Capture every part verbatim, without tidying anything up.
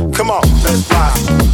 Come on, let's fly.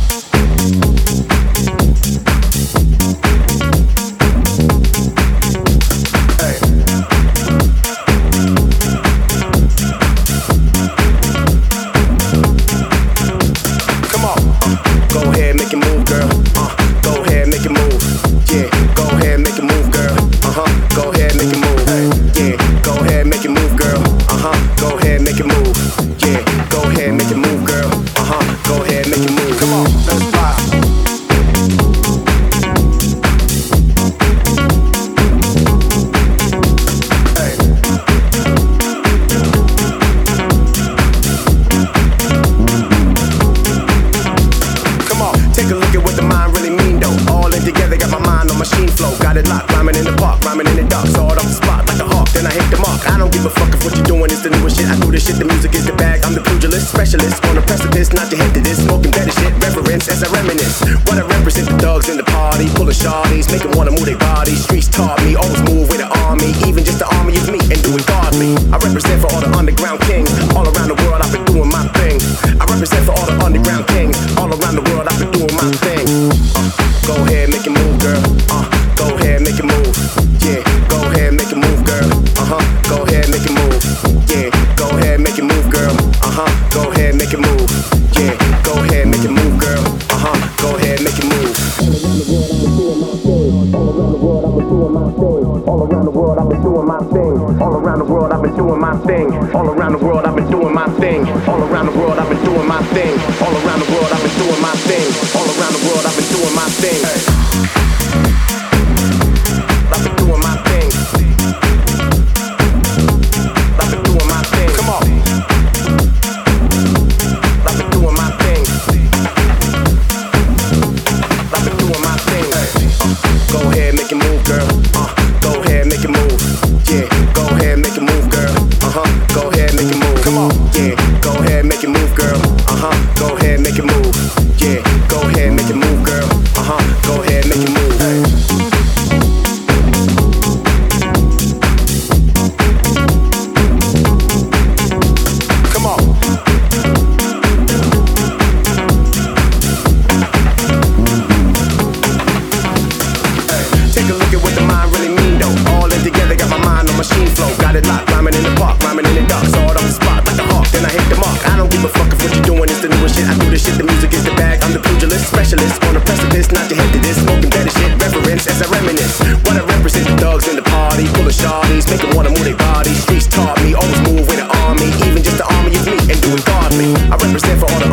Specialist on the precipice, not your head to this. Smoking better shit, reverence as I reminisce. What I represent the thugs in the party, pulling shawties, make them wanna move their bodies. Streets taught me, always move with the army, even just the army of me, and do it godly. I represent for all the underground kings, all around the world I've been doing my thing. I represent for all the underground kings, all around the world I've been doing my thing. Uh, go ahead, make it move, girl. Uh, go ahead, make it move. Yeah, go ahead, make it move, girl. Uh huh. Go ahead, make it move. Yeah, go ahead, make it move, girl. Uh huh. Go ahead, make it move. Yeah, go ahead, make it move, girl. Uh huh. Go ahead, make it move. All around the world, I've been doing my thing. All around the world, I've been doing my thing. All around the world, I've been doing my thing. All around the world, I've been doing my thing. All around the world, I've been doing my thing. All around the world, I've been doing my thing. I've been doing my thing. I've been doing my thing. Come on. I've been doing my thing. I've been doing my thing. Uh, go ahead, make it move, girl. Uh, go ahead, make it move. Yeah, go ahead, make it move, girl. Uh huh. Go ahead, make it move. Come on. Yeah, go ahead, make it move, girl. Uh huh. Go ahead, make it move. Yeah, go ahead, make it move, girl. Uh huh. Go ahead, make it move. Hey. Machine flow, got it locked, rhyming in the park, rhyming in the dark, saw it on the spot like a hawk, then I hit the mark. I don't give a fuck if what you're doing is the newest shit. I do this shit, the music is the bag. I'm the pugilist, specialist on the precipice, not your head to this. Smoking better shit, reverence as I reminisce. What I represent the thugs in the party, full of shawties, make them wanna move their bodies. Streets taught me, always move with the army, even just the army of me, and do it godly. I represent for all the